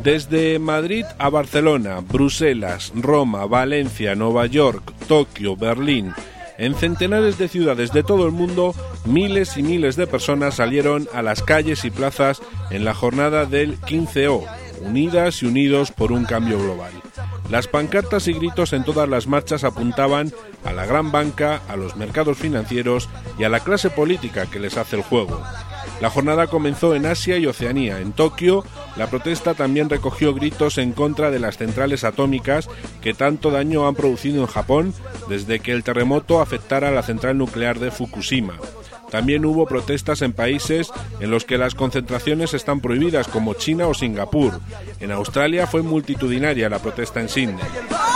Desde Madrid a Barcelona, Bruselas, Roma, Valencia, Nueva York, Tokio, Berlín, en centenares de ciudades de todo el mundo, miles y miles de personas salieron a las calles y plazas en la jornada del 15O, unidas y unidos por un cambio global. Las pancartas y gritos en todas las marchas apuntaban a la gran banca, a los mercados financieros y a la clase política que les hace el juego. La jornada comenzó en Asia y Oceanía. En Tokio, la protesta también recogió gritos en contra de las centrales atómicas que tanto daño han producido en Japón desde que el terremoto afectara a la central nuclear de Fukushima. También hubo protestas en países en los que las concentraciones están prohibidas, como China o Singapur. En Australia fue multitudinaria la protesta en Sydney.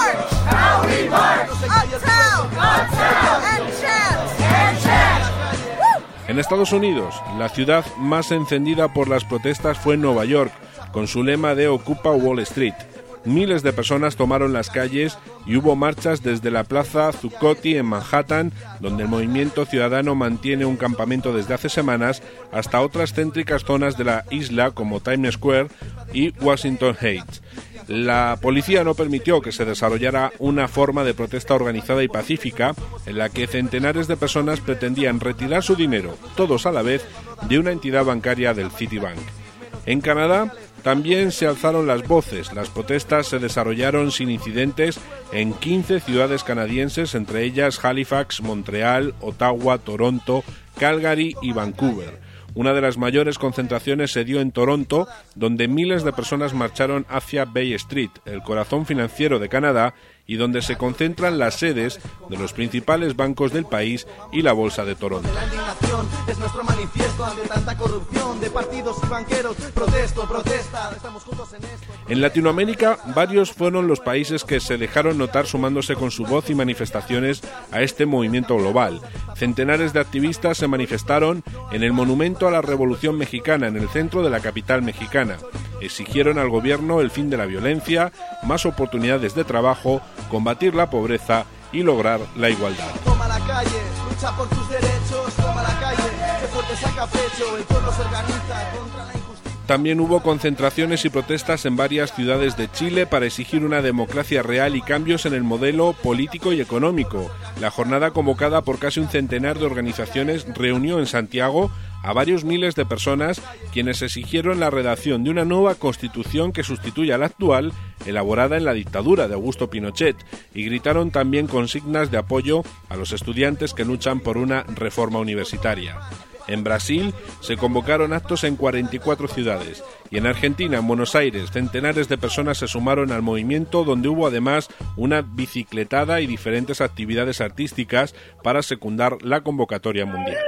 En Estados Unidos, la ciudad más encendida por las protestas fue Nueva York, con su lema de Ocupa Wall Street. Miles de personas tomaron las calles y hubo marchas desde la plaza Zuccotti en Manhattan, donde el movimiento ciudadano mantiene un campamento desde hace semanas, hasta otras céntricas zonas de la isla como Times Square y Washington Heights. La policía no permitió que se desarrollara una forma de protesta organizada y pacífica en la que centenares de personas pretendían retirar su dinero, todos a la vez, de una entidad bancaria del Citibank. En Canadá también se alzaron las voces. Las protestas se desarrollaron sin incidentes en 15 ciudades canadienses, entre ellas Halifax, Montreal, Ottawa, Toronto, Calgary y Vancouver. Una de las mayores concentraciones se dio en Toronto, donde miles de personas marcharon hacia Bay Street, el corazón financiero de Canadá, y donde se concentran las sedes de los principales bancos del país y la Bolsa de Toronto. En Latinoamérica, varios fueron los países que se dejaron notar sumándose con su voz y manifestaciones a este movimiento global. Centenares de activistas se manifestaron en el Monumento a la Revolución Mexicana, en el centro de la capital mexicana. Exigieron al gobierno el fin de la violencia, más oportunidades de trabajo, combatir la pobreza y lograr la igualdad. Toma la calle, lucha por tus derechos, toma la calle, que fuerte saca pecho, el pueblo se organiza contra la injusticia. También hubo concentraciones y protestas en varias ciudades de Chile para exigir una democracia real y cambios en el modelo político y económico. La jornada, convocada por casi un centenar de organizaciones, reunió en Santiago a varios miles de personas, quienes exigieron la redacción de una nueva constitución que sustituya a la actual, elaborada en la dictadura de Augusto Pinochet, y gritaron también consignas de apoyo a los estudiantes que luchan por una reforma universitaria. En Brasil se convocaron actos en 44 ciudades, y en Argentina, en Buenos Aires, centenares de personas se sumaron al movimiento, donde hubo además una bicicletada y diferentes actividades artísticas para secundar la convocatoria mundial.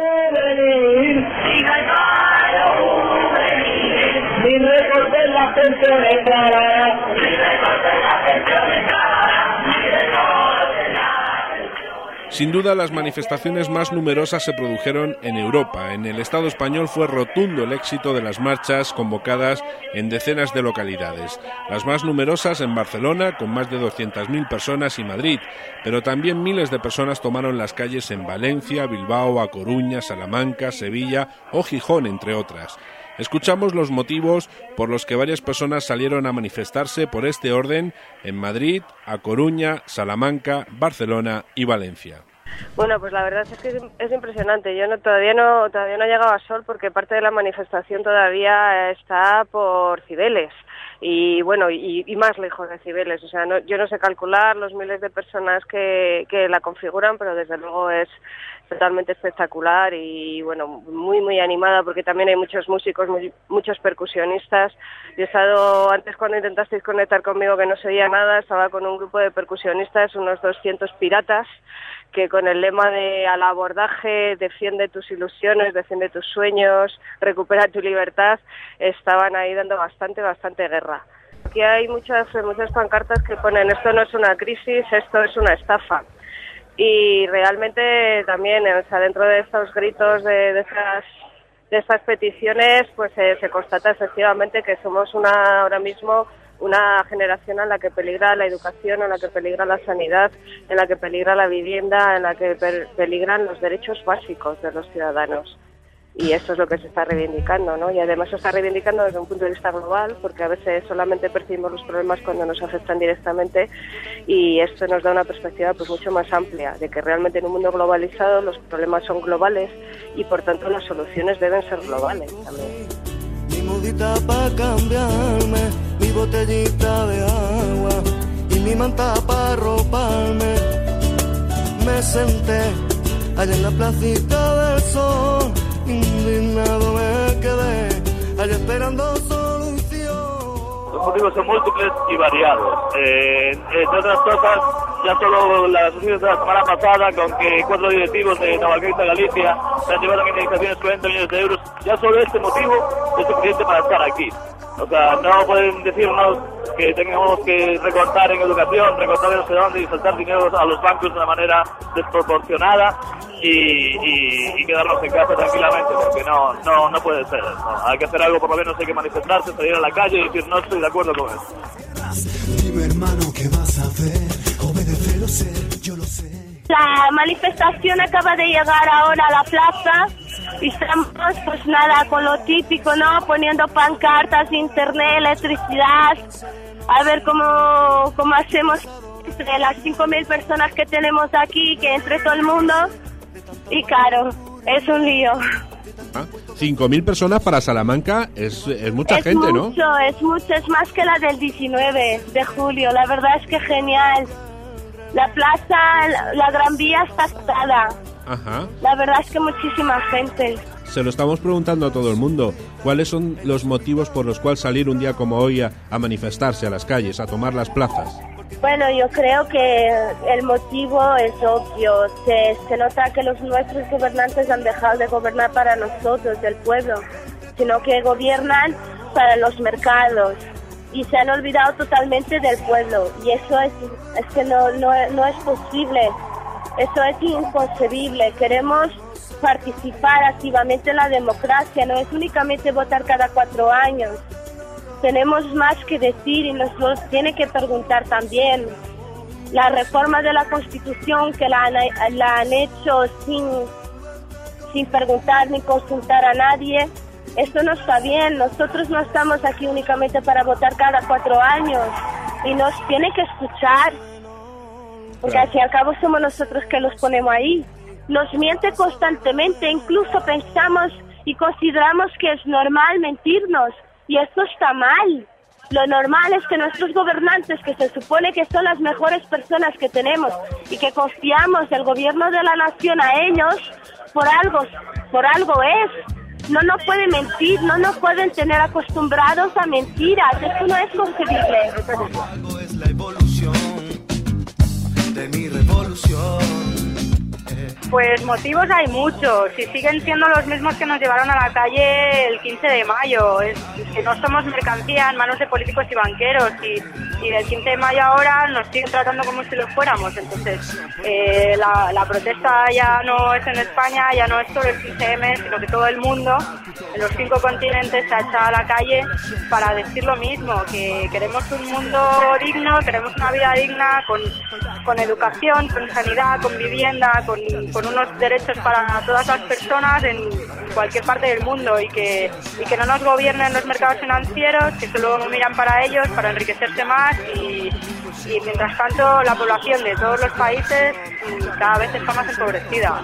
Sin duda, las manifestaciones más numerosas se produjeron en Europa. En el Estado español fue rotundo el éxito de las marchas convocadas en decenas de localidades. Las más numerosas en Barcelona, con más de 200.000 personas, y Madrid, pero también miles de personas tomaron las calles en Valencia, Bilbao, A Coruña, Salamanca, Sevilla o Gijón, entre otras. Escuchamos los motivos por los que varias personas salieron a manifestarse por este orden en Madrid, A Coruña, Salamanca, Barcelona y Valencia. Bueno, pues la verdad es que es impresionante. Todavía no ha llegado a Sol, porque parte de la manifestación todavía está por Cibeles. Y bueno, y más lejos de Cibeles. O sea, yo no sé calcular los miles de personas que la configuran, pero desde luego es totalmente espectacular y bueno, muy muy animada, porque también hay muchos músicos, muchos percusionistas. Yo he estado, antes cuando intentasteis conectar conmigo que no se oía nada, estaba con un grupo de percusionistas, unos 200 piratas, que con el lema de al abordaje, defiende tus ilusiones, defiende tus sueños, recupera tu libertad, estaban ahí dando bastante guerra. Aquí hay muchas pancartas que ponen: esto no es una crisis, esto es una estafa. Y realmente también, o sea, dentro de estos gritos de estas peticiones, pues se constata efectivamente que somos ahora mismo una generación en la que peligra la educación, en la que peligra la sanidad, en la que peligra la vivienda, en la que peligran los derechos básicos de los ciudadanos. Y eso es lo que se está reivindicando, ¿no? Y además se está reivindicando desde un punto de vista global, porque a veces solamente percibimos los problemas cuando nos afectan directamente, y esto nos da una perspectiva pues mucho más amplia, de que realmente en un mundo globalizado los problemas son globales y por tanto las soluciones deben ser globales también. Mi mudita para cambiarme, mi botellita de agua y mi manta para arroparme. Me senté allá en la placita del sol, indignado me quedé, allá esperando solución. Los motivos son múltiples y variados. Entre otras cosas, ya solo las noticias de la semana pasada, con que 4 directivos de Navalcarta, Galicia, se han llevado a indemnizaciones 40 millones de euros, ya solo este motivo es suficiente para estar aquí. O sea, no pueden decirnos que tengamos que recortar en educación, recortar en no sé dónde y saltar dinero a los bancos de una manera desproporcionada y quedarnos en casa tranquilamente, porque no puede ser. No. Hay que hacer algo, por lo menos hay que manifestarse, salir a la calle y decir no estoy de acuerdo con eso. Dime, hermano, ¿qué vas a hacer? Obedecer o ser, yo lo sé. La manifestación acaba de llegar ahora a la plaza y estamos pues nada con lo típico, ¿no? Poniendo pancartas, internet, electricidad, a ver cómo hacemos entre las 5.000 personas que tenemos aquí, que entre todo el mundo, y claro, es un lío. 5.000 personas para Salamanca es mucha gente, ¿no? Es mucho, es más que la del 19 de julio, la verdad es que genial. La plaza, la Gran Vía está atada. Ajá. La verdad es que muchísima gente. Se lo estamos preguntando a todo el mundo. ¿Cuáles son los motivos por los cuales salir un día como hoy a manifestarse a las calles, a tomar las plazas? Bueno, yo creo que el motivo es obvio. Se nota que los nuestros gobernantes han dejado de gobernar para nosotros, el pueblo, sino que gobiernan para los mercados. Y se han olvidado totalmente del pueblo, y eso es que no es posible, eso es inconcebible. Queremos participar activamente en la democracia, no es únicamente votar cada 4 años, tenemos más que decir y nos lo tiene que preguntar también. La reforma de la Constitución que la han hecho sin preguntar ni consultar a nadie, esto no está bien. Nosotros no estamos aquí únicamente para votar cada 4 años y nos tiene que escuchar, porque al fin y al cabo somos nosotros que los ponemos ahí. Nos miente constantemente, incluso pensamos y consideramos que es normal mentirnos, y esto está mal. Lo normal es que nuestros gobernantes, que se supone que son las mejores personas que tenemos y que confiamos el gobierno de la nación a ellos, por algo es. No nos pueden mentir, no nos pueden tener acostumbrados a mentiras. Esto no es concebible. Algo es la evolución de mi revolución. Pues motivos hay muchos y siguen siendo los mismos que nos llevaron a la calle el 15 de mayo. Es que no somos mercancía en manos de políticos y banqueros, y del 15 de mayo ahora nos siguen tratando como si lo fuéramos. Entonces la protesta ya no es en España, ya no es solo el 15M, sino que todo el mundo en los 5 continentes se ha echado a la calle para decir lo mismo, que queremos un mundo digno, queremos una vida digna con educación, con sanidad, con vivienda, con unos derechos para todas las personas en cualquier parte del mundo, y que no nos gobiernen los mercados financieros, que solo miran para ellos, para enriquecerse más, y mientras tanto la población de todos los países cada vez está más empobrecida.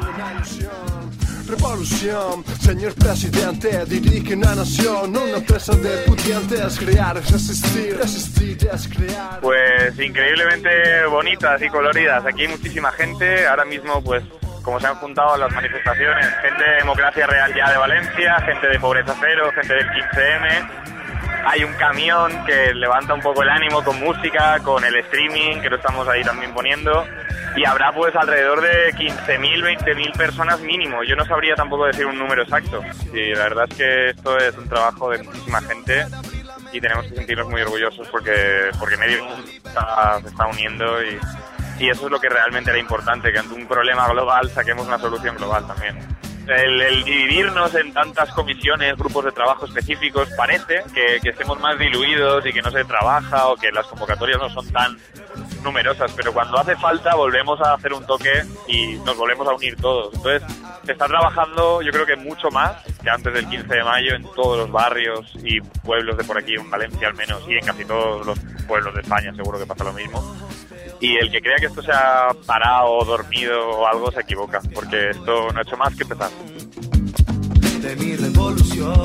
Revolución, señor presidente, dirige una nación, una empresa de pudientes, crear, resistir, es crear. Pues increíblemente bonitas y coloridas. Aquí hay muchísima gente. Ahora mismo, pues, como se han juntado las manifestaciones, gente de Democracia Real Ya de Valencia, gente de Pobreza Cero, gente del 15M. Hay un camión que levanta un poco el ánimo con música, con el streaming, que lo estamos ahí también poniendo. Y habrá pues alrededor de 15.000, 20.000 personas mínimo. Yo no sabría tampoco decir un número exacto. Y la verdad es que esto es un trabajo de muchísima gente y tenemos que sentirnos muy orgullosos porque medio mundo se está uniendo, y eso es lo que realmente era importante, que ante un problema global saquemos una solución global también. El dividirnos en tantas comisiones, grupos de trabajo específicos, parece que estemos más diluidos y que no se trabaja, o que las convocatorias no son tan numerosas, pero cuando hace falta volvemos a hacer un toque y nos volvemos a unir todos. Entonces se está trabajando, yo creo que mucho más, que antes del 15 de mayo en todos los barrios y pueblos de por aquí, en Valencia al menos, y en casi todos los pueblos de España seguro que pasa lo mismo. Y el que crea que esto se ha parado o dormido o algo se equivoca, porque esto no ha hecho más que empezar. De mi revolución,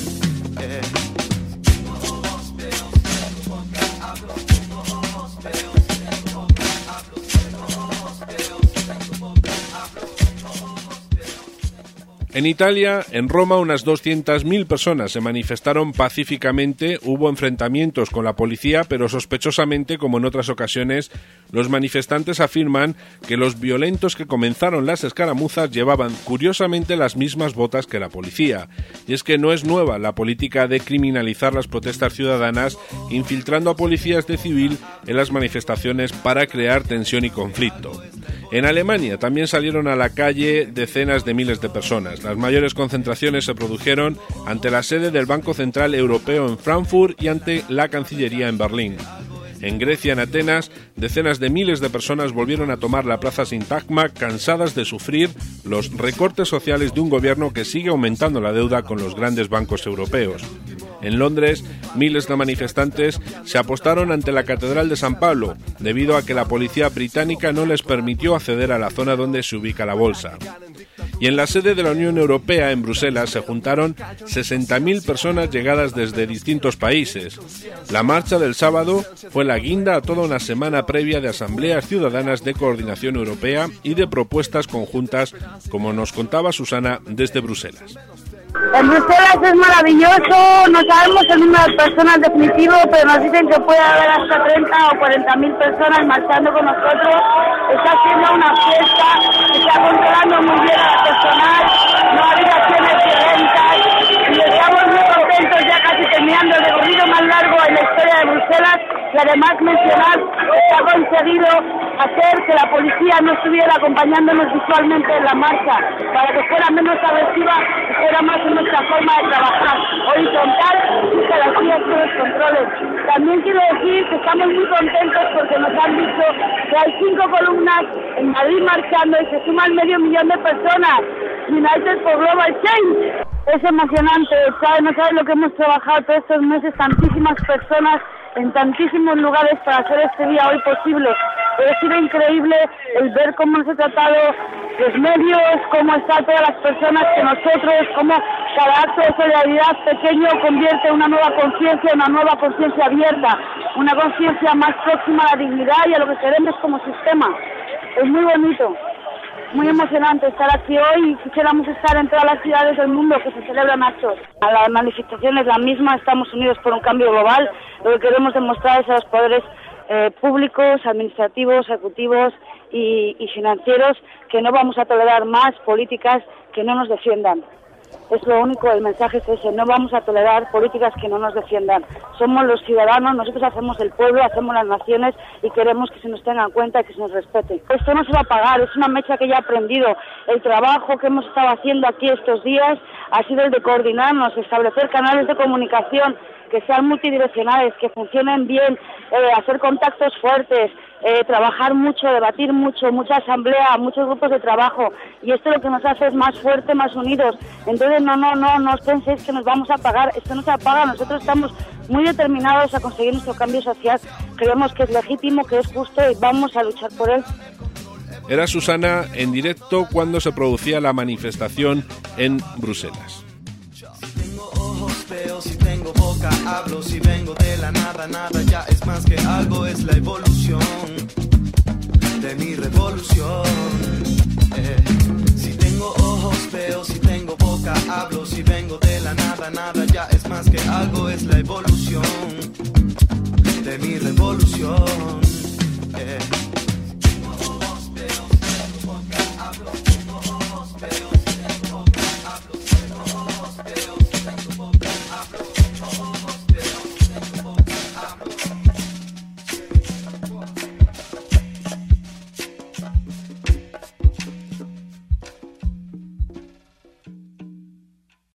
En Italia, en Roma, unas 200.000 personas se manifestaron pacíficamente. Hubo enfrentamientos con la policía, pero sospechosamente, como en otras ocasiones, los manifestantes afirman que los violentos que comenzaron las escaramuzas llevaban curiosamente las mismas botas que la policía. Y es que no es nueva la política de criminalizar las protestas ciudadanas, infiltrando a policías de civil en las manifestaciones para crear tensión y conflicto. En Alemania también salieron a la calle decenas de miles de personas. Las mayores concentraciones se produjeron ante la sede del Banco Central Europeo en Frankfurt y ante la Cancillería en Berlín. En Grecia, en Atenas, decenas de miles de personas volvieron a tomar la plaza Sintagma, cansadas de sufrir los recortes sociales de un gobierno que sigue aumentando la deuda con los grandes bancos europeos. En Londres, miles de manifestantes se apostaron ante la Catedral de San Pablo, debido a que la policía británica no les permitió acceder a la zona donde se ubica la bolsa. Y en la sede de la Unión Europea, en Bruselas, se juntaron 60.000 personas llegadas desde distintos países. La marcha del sábado fue la guinda a toda una semana previa de asambleas ciudadanas de coordinación europea y de propuestas conjuntas, como nos contaba Susana desde Bruselas. En Bruselas es maravilloso, no sabemos el número de personas definitivo, pero nos dicen que puede haber hasta 30 o 40.000 personas marchando con nosotros. Está siendo una fiesta, está controlando muy bien a la personal, no ha habido acciones violentas y estamos muy contentos, ya casi terminando el recorrido más largo en la historia de Bruselas, y además mencionar que se ha conseguido hacer que la policía no estuviera acompañándonos visualmente en la marcha, para que fuera menos agresiva y fuera más en nuestra forma de trabajar, horizontal y que las guías con los controles. También quiero decir que estamos muy contentos porque nos han dicho que hay 5 columnas en Madrid marchando y se suman 500.000 de personas. United for Global Change. Es emocionante, ¿sabes? No sabes lo que hemos trabajado todos estos meses, tantísimas personas en tantísimos lugares para hacer este día hoy posible. Pero ha sido increíble el ver cómo nos ha tratado los medios, cómo están todas las personas que nosotros, cómo cada acto de solidaridad pequeño convierte una nueva conciencia abierta, una conciencia más próxima a la dignidad y a lo que queremos como sistema. Es muy bonito. Muy emocionante estar aquí hoy y quisiéramos estar en todas las ciudades del mundo que se celebran actos. A la manifestación es la misma, estamos unidos por un cambio global. Lo que queremos demostrar es a los poderes públicos, administrativos, ejecutivos y financieros que no vamos a tolerar más políticas que no nos defiendan. Es lo único, el mensaje es ese, no vamos a tolerar políticas que no nos defiendan. Somos los ciudadanos, nosotros hacemos el pueblo, hacemos las naciones y queremos que se nos tenga en cuenta y que se nos respete. Esto no se va a pagar, es una mecha que ya he aprendido. El trabajo que hemos estado haciendo aquí estos días ha sido el de coordinarnos, establecer canales de comunicación que sean multidireccionales, que funcionen bien, hacer contactos fuertes, trabajar mucho, debatir mucho, mucha asamblea, muchos grupos de trabajo, y esto lo que nos hace es más fuerte, más unidos. Entonces no os penséis que nos vamos a apagar, esto no se apaga, nosotros estamos muy determinados a conseguir nuestro cambio social, creemos que es legítimo, que es justo y vamos a luchar por él. Era Susana en directo cuando se producía la manifestación en Bruselas. Si tengo boca, hablo, si vengo de la nada, nada ya es más que algo, es la evolución de mi revolución. Si tengo ojos, veo, si tengo boca, hablo, si vengo de la nada, nada ya es más que algo, es la evolución de mi revolución.